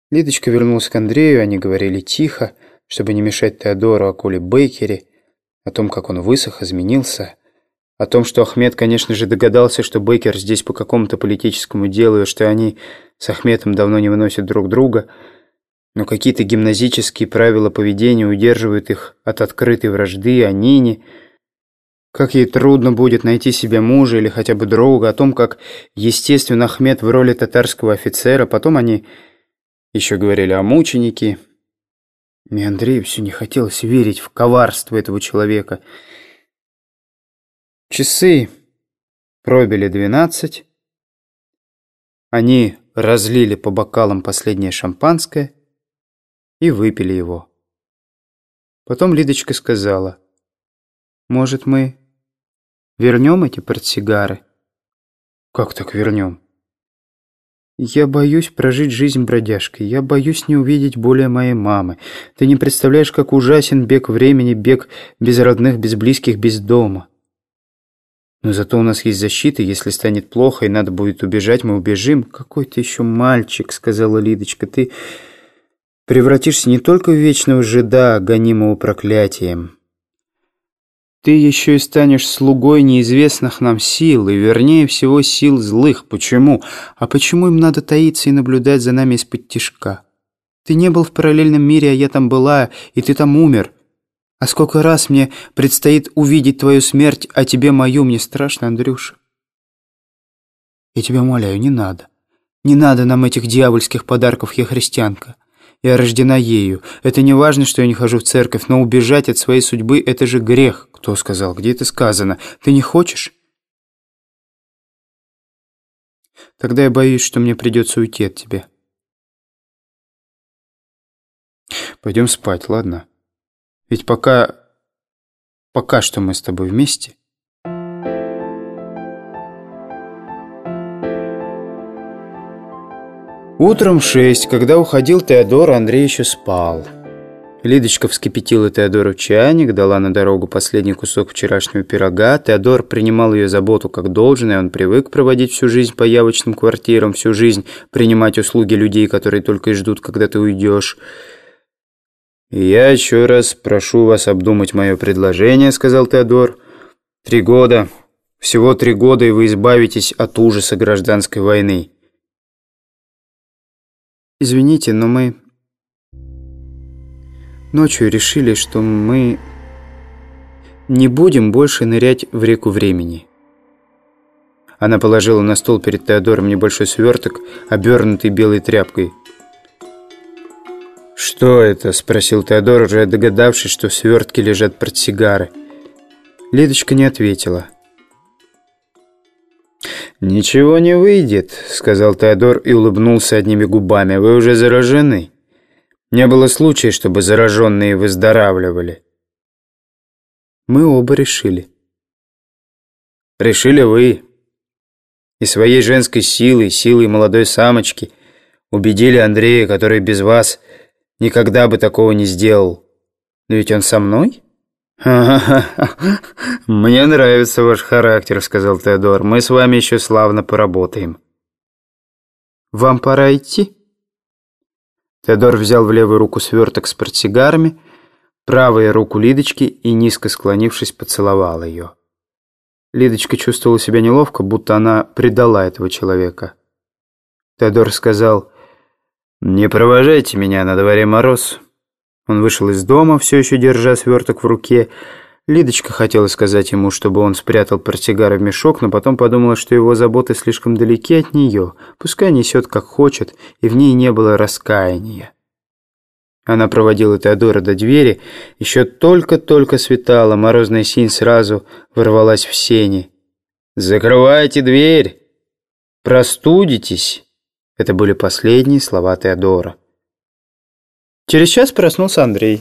Лидочка вернулась к Андрею, они говорили тихо, чтобы не мешать Теодору о Коле Бейкере, о том, как он высох, изменился, о том, что Ахмед, конечно же, догадался, что Бейкер здесь по какому-то политическому делу, и что они с Ахмедом давно не выносят друг друга, но какие-то гимназические правила поведения удерживают их от открытой вражды, о Нине, как ей трудно будет найти себе мужа или хотя бы друга, о том, как, естественно, Ахмед в роли татарского офицера, потом они еще говорили о мученике. И Андрею все не хотелось верить в коварство этого человека. Часы пробили 12. Они разлили по бокалам последнее шампанское и выпили его. Потом Лидочка сказала: «Может, мы вернем эти портсигары?» «Как так вернем?» «Я боюсь прожить жизнь бродяжкой. Я боюсь не увидеть более моей мамы. Ты не представляешь, как ужасен бег времени, бег без родных, без близких, без дома. Но зато у нас есть защита. Если станет плохо и надо будет убежать, мы убежим». «Какой ты еще мальчик», — сказала Лидочка. «Ты превратишься не только в вечного жида, гонимого проклятием. Ты еще и станешь слугой неизвестных нам сил, и вернее всего сил злых. Почему? А почему им надо таиться и наблюдать за нами из-под тишка? Ты не был в параллельном мире, а я там была, и ты там умер. А сколько раз мне предстоит увидеть твою смерть, а тебе мою? Мне страшно, Андрюша. Я тебя умоляю, не надо. Не надо нам этих дьявольских подарков, я христианка. Я рождена ею. Это не важно, что я не хожу в церковь, но убежать от своей судьбы — это же грех». «Кто сказал? Где это сказано? Ты не хочешь?» «Тогда я боюсь, что мне придется уйти от тебя». «Пойдем спать, ладно? Ведь пока что мы с тобой вместе». Утром в 6, когда уходил Теодор, Андрей еще спал. Лидочка вскипятила Теодору чайник, дала на дорогу последний кусок вчерашнего пирога. Теодор принимал ее заботу как должное, он привык проводить всю жизнь по явочным квартирам, всю жизнь принимать услуги людей, которые только и ждут, когда ты уйдешь. «Я еще раз прошу вас обдумать мое предложение», — сказал Теодор. 3 года, всего 3 года, и вы избавитесь от ужаса гражданской войны. «Извините, но мы ночью решили, что мы не будем больше нырять в реку времени». Она положила на стол перед Теодором небольшой сверток, обернутый белой тряпкой. «Что это?» — спросил Теодор, уже догадавшись, что в свертке лежат портсигары. Лидочка не ответила. «Ничего не выйдет», — сказал Теодор и улыбнулся одними губами. «Вы уже заражены. Не было случая, чтобы зараженные выздоравливали». «Мы оба решили». «Решили вы. И своей женской силой, силой молодой самочки убедили Андрея, который без вас никогда бы такого не сделал. Но ведь он со мной?» «Ха-ха-ха! Мне нравится ваш характер», — сказал Теодор. «Мы с вами еще славно поработаем». «Вам пора идти?» Теодор взял в левую руку сверток с портсигарами, правую руку Лидочки и, низко склонившись, поцеловал ее. Лидочка чувствовала себя неловко, будто она предала этого человека. Теодор сказал: «Не провожайте меня, на дворе мороз». Он вышел из дома, все еще держа сверток в руке. Лидочка хотела сказать ему, чтобы он спрятал портсигары в мешок, но потом подумала, что его заботы слишком далеки от нее. Пускай несет как хочет, и в ней не было раскаяния. Она проводила Теодора до двери. Еще только-только светало, морозная синь сразу ворвалась в сени. «Закрывайте дверь! Простудитесь!» Это были последние слова Теодора. Через час проснулся Андрей.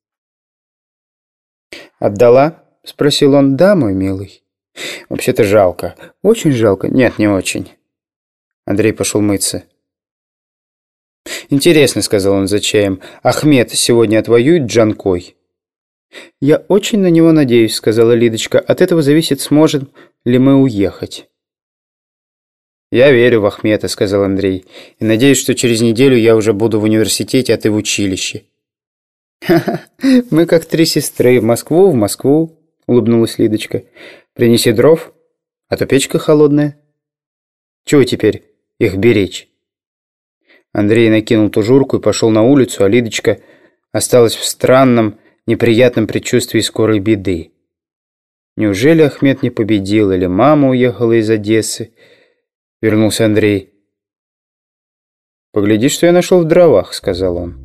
«Отдала?» — спросил он. «Да, мой милый. Вообще-то жалко. Очень жалко. Нет, не очень». Андрей пошел мыться. «Интересно», — сказал он за чаем, — «Ахмед сегодня отвоюет Джанкой?» «Я очень на него надеюсь», — сказала Лидочка. «От этого зависит, сможем ли мы уехать». «Я верю в Ахмета», — сказал Андрей, «и надеюсь, что через неделю я уже буду в университете, а ты в училище». «Ха-ха, мы как три сестры. В Москву», — улыбнулась Лидочка. «Принеси дров, а то печка холодная». «Чего теперь их беречь?» Андрей накинул тужурку и пошел на улицу, а Лидочка осталась в странном, неприятном предчувствии скорой беды. Неужели Ахмет не победил, или мама уехала из Одессы? Вернулся Андрей. «Погляди, что я нашел в дровах», — сказал он.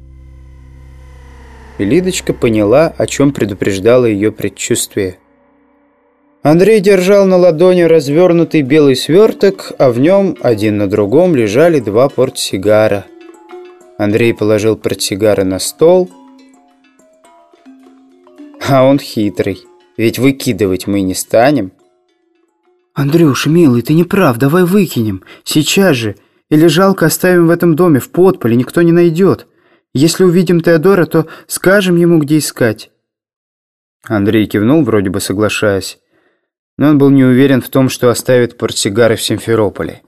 И Лидочка поняла, о чем предупреждало ее предчувствие. Андрей держал на ладони развернутый белый сверток, а в нем один на другом лежали два портсигара. Андрей положил портсигары на стол, а он хитрый, ведь выкидывать мы не станем. «Андрюша, милый, ты не прав, давай выкинем, сейчас же, или жалко оставим в этом доме, в подполе, никто не найдет. Если увидим Теодора, то скажем ему, где искать». Андрей кивнул, вроде бы соглашаясь, но он был не уверен в том, что оставит портсигары в Симферополе.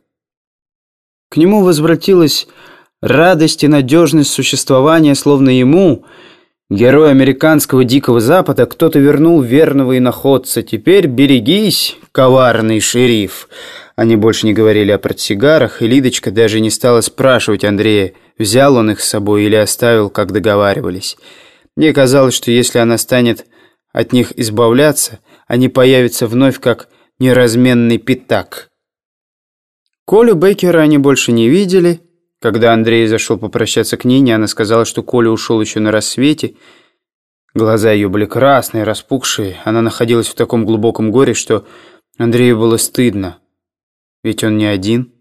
К нему возвратилась радость и надежность существования, словно ему, герой американского Дикого Запада, кто-то вернул верного иноходца. «Теперь берегись, коварный шериф». Они больше не говорили о портсигарах, и Лидочка даже не стала спрашивать Андрея, взял он их с собой или оставил, как договаривались. Мне казалось, что если она станет от них избавляться, они появятся вновь как неразменный пятак. Колю Беккера они больше не видели. Когда Андрей зашел попрощаться к Нине, она сказала, что Коля ушел еще на рассвете. Глаза ее были красные, распухшие. Она находилась в таком глубоком горе, что Андрею было стыдно. Ведь он не один.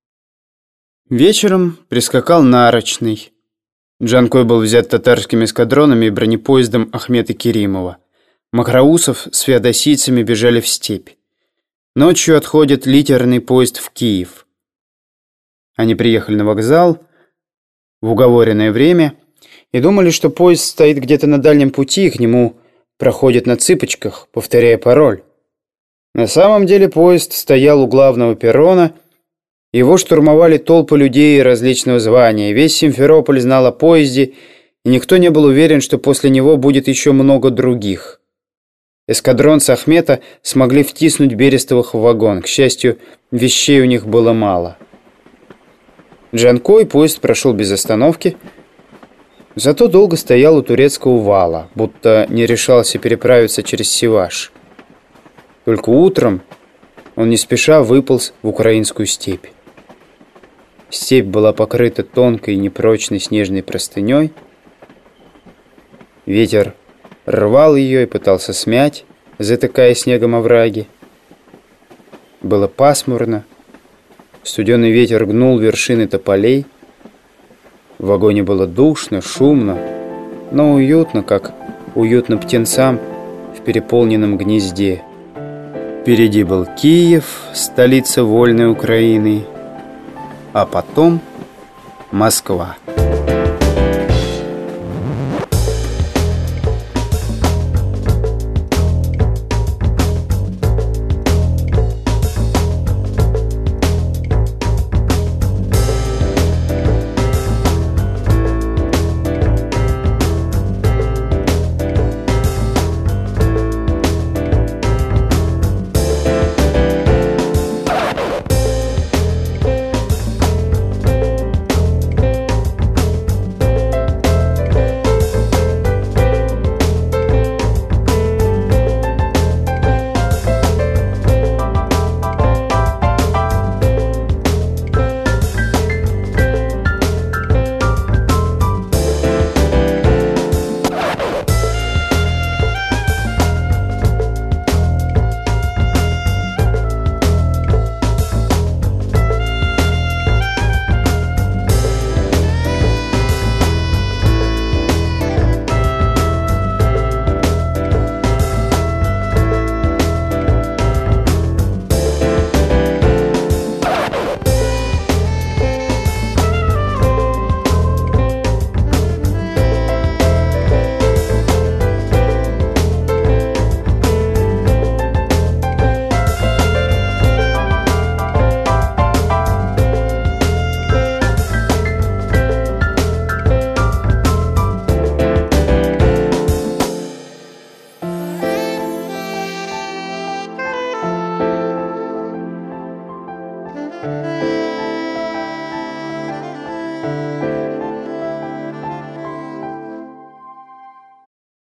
Вечером прискакал Нарочный. Джанкой был взят татарскими эскадронами и бронепоездом Ахмета Керимова. Макроусов с феодосийцами бежали в степь. Ночью отходит литерный поезд в Киев. Они приехали на вокзал в уговоренное время и думали, что поезд стоит где-то на дальнем пути, и к нему проходят на цыпочках, повторяя пароль. На самом деле поезд стоял у главного перрона, его штурмовали толпы людей различного звания. Весь Симферополь знал о поезде, и никто не был уверен, что после него будет еще много других. Эскадрон с Ахмета смогли втиснуть Берестовых в вагон. К счастью, вещей у них было мало. Джанкой поезд прошел без остановки, зато долго стоял у турецкого вала, будто не решался переправиться через Сиваш. Только утром он не спеша выполз в украинскую степь. Степь была покрыта тонкой и непрочной снежной простыней. Ветер рвал ее и пытался смять, затыкая снегом овраги. Было пасмурно. Студеный ветер гнул вершины тополей. В вагоне было душно, шумно, но уютно, как уютно птенцам в переполненном гнезде. Впереди был Киев, столица вольной Украины, а потом Москва.